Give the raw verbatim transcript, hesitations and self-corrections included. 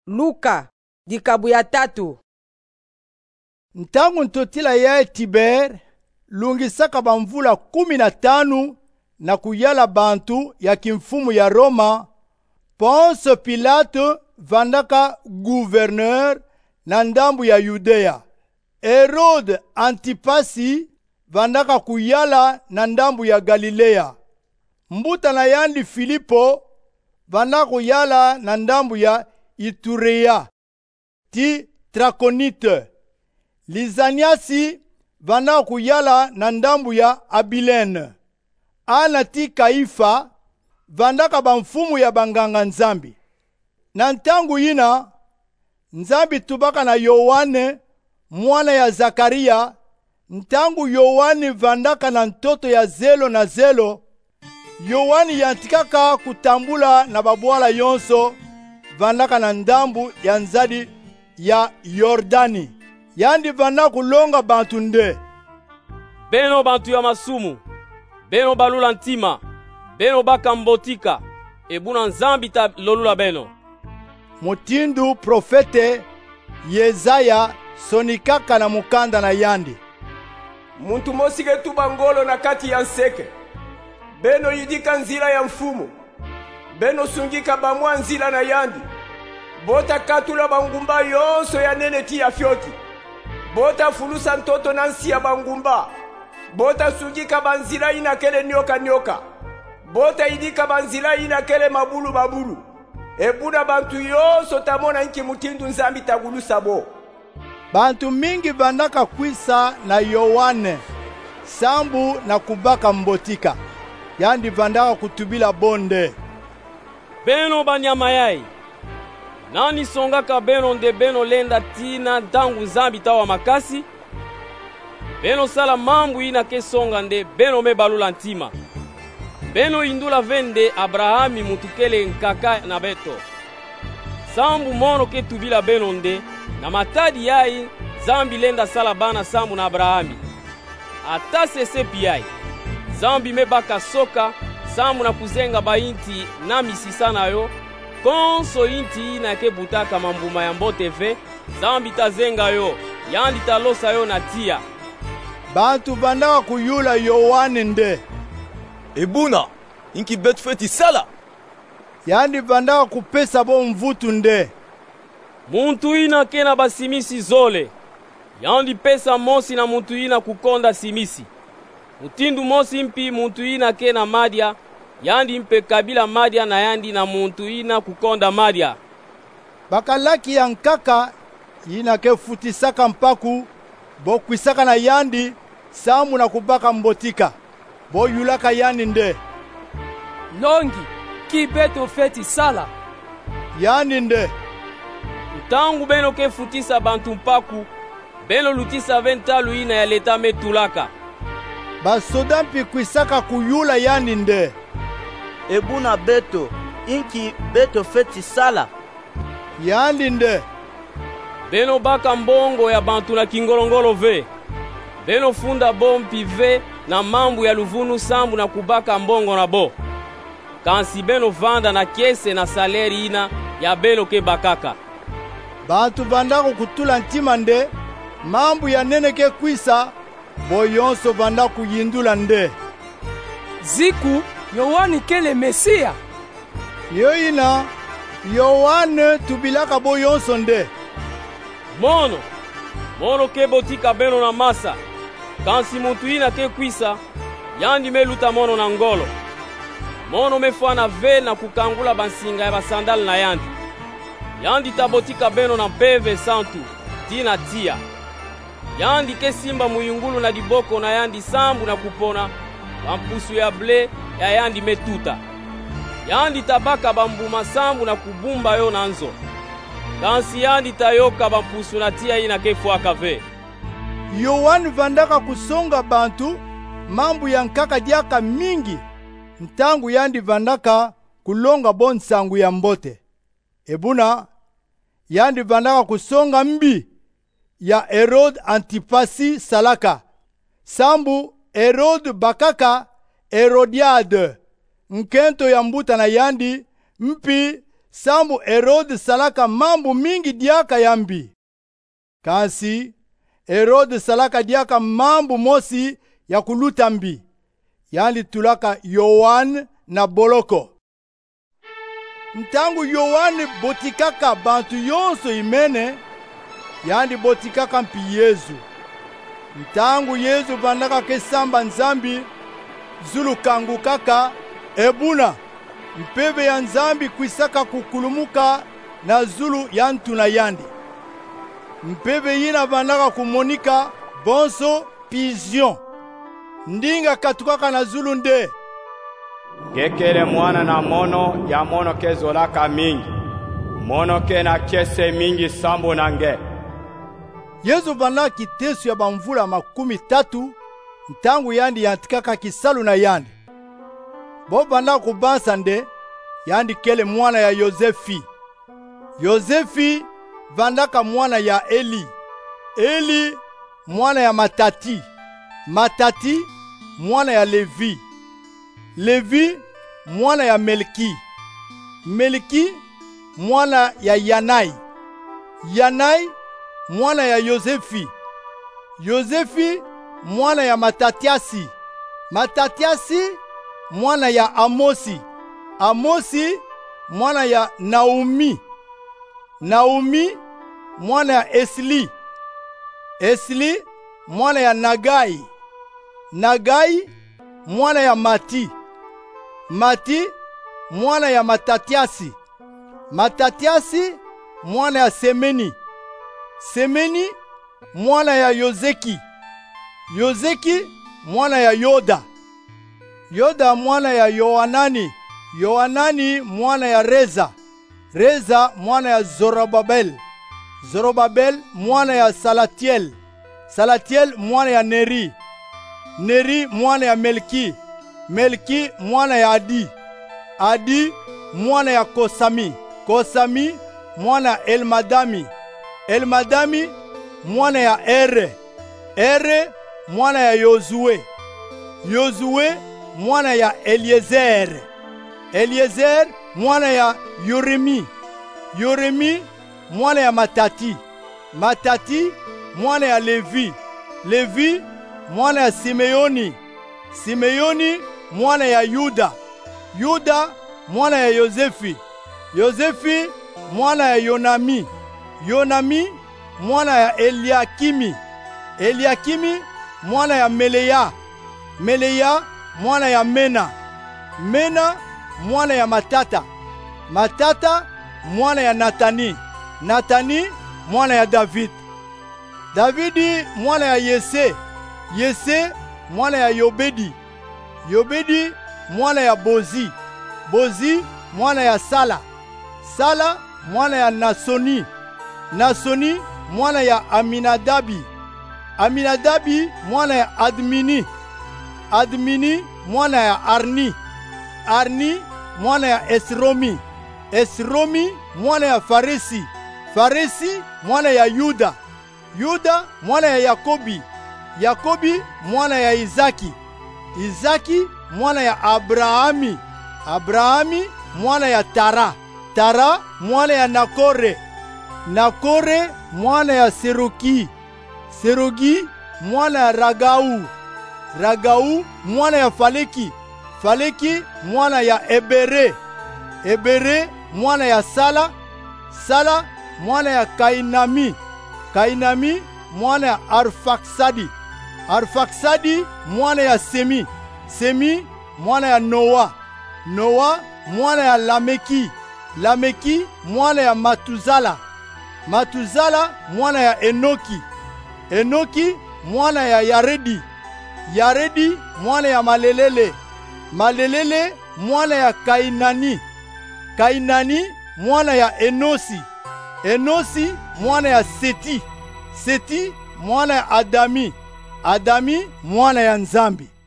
Luka dikabu ya tatu. Ntangu ntotila ya Tiber lungisaka bamvula kumi na tanu na kuyala bantu ya kimfumu ya Roma, Ponce Pilate vandaka gouverneur na ndambu ya Yudea. Herode Antipasi vandaka kuyala na ndambu ya Galilea. Mbuta na yandi Filipo vandaka kuyala na ndambu ya Iturea ti Trakonite. Lizaniasi vandaka kuyala na ndambu ya Abilene. Ana ti Kaifa vandaka bamfumu ya banganga nzambi. Na ntangu yina nzambi tubaka na Yohane mwana ya Zakaria. Ntangu Yohane vandaka na ntoto ya zelo na zelo, Yohane yantikaka kutambula na babwala yonso vandaka na ndambu ya nzadi ya Yordani. Yandi vandaka kulonga bantu nde. Beno bantu ya masumu, beno balula ntima, beno bakambotika, ebuna nzambi ta lolula beno. Mutindu profete Yezaya sonikaka na mukanda na yandi. Muntu mosige tuba ngolo na kati ya nseke. Beno yidika nzila ya mfumu. Beno sungika bamwa nzila na yandi. Bota katula bangumba yonso ya nene ti ya fyoti. Bota fulusa ntoto na nsi ya bangumba. Bota sungika banzila ina kele nyoka nyoka. Bota yidika banzila ina kele mabulu mabulu. Ebuna bantu yonso tamona inki mutindu nzambi tagulusa bo. Bantu mingi vandaka kwisa na Yohane sambu na kubaka mbotika. Yandi vandaka kutubila bonde. Beno banyama yai, nani songaka beno nde beno lenda tina ntangu nzambi tawa makasi? Beno sala mambu ina ke songa nde beno me balula ntima. Beno indula vende Abrahami mutukele nkaka na beto. Sambu mono ke tubila beno nde na matadi yai zambi lenda sala bana sambu na Abrahami. Ata sese piyai zambi mebaka soka sambu na kuzenga ba inti na misisa na yo. Konso inti ina ke butaka mambuma ya mbote ve zambi tazenga yo yandi talosa yo na tia. Bantu vandaka kuyula Yohane nde. Ebuna inki betu feti sala. Yandi vandaka kupesa bo mvutu nde. Muntu ina kena basimisi zole. Yandi pesa mosi na muntu ina kukonda simisi. Mutindu mosi mpi muntu ina kena madia. Yandi mpe kabila madia na yandi na muntu ina kukonda madia. Bakalaki ya nkaka ina ke futisaka mpaku. Bo kwisaka na yandi samu na kubaka mbotika. Bo yulaka yandi nde. Longi ki beto feti sala. Yandi nde. Tangu beno ke futisa bantu mpaku, beno lutisa ventalu ina ya leta metulaka. Basoda mpi kwisaka kuyula yandi nde. Ebuna beto, inki beto feti sala. Yandi nde. Beno baka mbongo ya bantu na kingolongolo ve. Beno funda bompi ve na mambu ya luvunu sambu na kubaka mbongo na bo. Kansi beno vanda na kiese na saleri ina ya beno ke bakaka. Bantu vandaka kutula ntima nde, mambu ya nene ke kwisa, boyonso vandaka kuyindula nde. Ziku, Yohane kele Mesia. Yo ina, Yohane tubilaka boyonso nde. Mono, mono ke botika beno na masa, kansi muntu ina ke kwisa, yandi meluta mono na ngolo. Mono mefana ve na kukangula bansinga ya basandali na yandi. Yandi tabotika beno na mpeve santu, tina tia. Yandi ke simba muyungulu na diboko na yandi sambu na kupona, bampusu ya ble ya yandi metuta. Yandi tabaka bambuma sambu na kubumba yo nanzo. Kansi yandi tayoka bampusu na tia ina kefuaka ve. Yohane vandaka kusonga bantu, mambu ya nkaka diaka mingi. Ntangu yandi vandaka kulonga bonsangu ya mbote. Ebuna, yandi vandaka kusonga mbi ya Herode Antipasi salaka. Sambu Herode bakaka Herodiade. Nkento ya mbuta na yandi mpi sambu Herode salaka mambu mingi diaka yambi. Kansi Herode salaka diaka mambu mosi ya kuluta mbi, yandi tulaka Yohane na boloko. Ntangu Yohane botikaka bantu yonso imene, yandi botikaka mpi Yezu. Ntangu Yezu vandaka kesamba nzambi, zulu kangu kaka ebuna, mpebe ya nzambi kwisaka kukulumuka na zulu yantu na yandi. Mpebe yina vandaka kumonika bonso pizion. Ndinga katukaka na zulu nde. Gekele mwana na mono ya mono kezolaka mingi. Mono ke na kese mingi sambo nange. Yezu vandaka kitesu ya bamvula makumi tatu, ntangu yandi yantikaka kisalu na yandi. Bo vandaka kubansa nde, yandi kele mwana ya Yozefi. Yozefi vandaka mwana ya Eli. Eli mwana ya Matati. Matati mwana ya Levi. Levi mwana ya Melki. Melki mwana ya Yanai. Yanai mwana ya Yozefi. Yozefi mwana ya Matatiasi. Matatiasi mwana ya Amosi. Amosi mwana ya Naomi. Naomi mwana ya Esli. Esli mwana ya Nagai. Nagai mwana ya Mati. Mati mwana ya Matatiasi. Matatiasi mwana ya Semeni. Semeni mwana ya Yozeki. Yozeki mwana ya Yoda. Yoda mwana ya Yohanani. Yohanani mwana ya Reza. Reza mwana ya Zorobabel. Zorobabel mwana ya Salatiel. Salatiel mwana ya Neri. Neri mwana ya Melki. Melki mwana ya Adi. Adi mwana ya Kosami. Kosami mwana ya Elmadami. Elmadami mwana ya Ere. Ere mwana ya Yozue. Yozue mwana ya Eliezer. Eliezer mwana ya Yoremi. Yoremi mwana ya Matati. Matati mwana ya Levi. Levi mwana ya Simeoni. Simeoni mwana ya Yuda. Yuda mwana ya Yozefi. Yozefi mwana ya Yonami. Yonami mwana ya Eliakimi. Eliakimi mwana ya Meleya. Meleya mwana ya Mena. Mena mwana ya Matata. Matata mwana ya Natani. Natani mwana ya David. Davidi mwana ya Yese. Yese mwana ya Yobedi. Yobedi mwana ya Bozi. Bozi mwana ya Sala. Sala mwana ya Nasoni. Nasoni mwana ya Aminadabi. Aminadabi mwana ya Admini. Admini mwana ya Arni. Arni mwana ya Esromi. Esromi mwana ya Faresi. Faresi mwana ya Yuda. Yuda mwana ya Yakobi. Yakobi mwana ya Izaki. Izaki mwana ya Abrahami. Abrahami mwana ya Tara. Tara mwana ya Nakore. Nakore mwana ya Seruki. Serugi mwana ya Ragau. Ragau mwana ya Faleki. Faleki mwana ya Ebere. Ebere mwana ya Sala. Sala mwana ya Kainami. Kainami mwana ya Arfaksadi. Arfaksadi mwana ya Semi. Semi mwana ya Noa. Noa mwana ya Lameki. Lameki mwana ya Matuzala. Matuzala mwana ya Enoki. Enoki mwana ya Yaredi. Yaredi mwana ya Malelele. Malelele mwana ya Kainani. Kainani mwana ya Enosi. Enosi mwana ya Seti. Seti mwana ya Adami. Adami mwana ya Nzambi.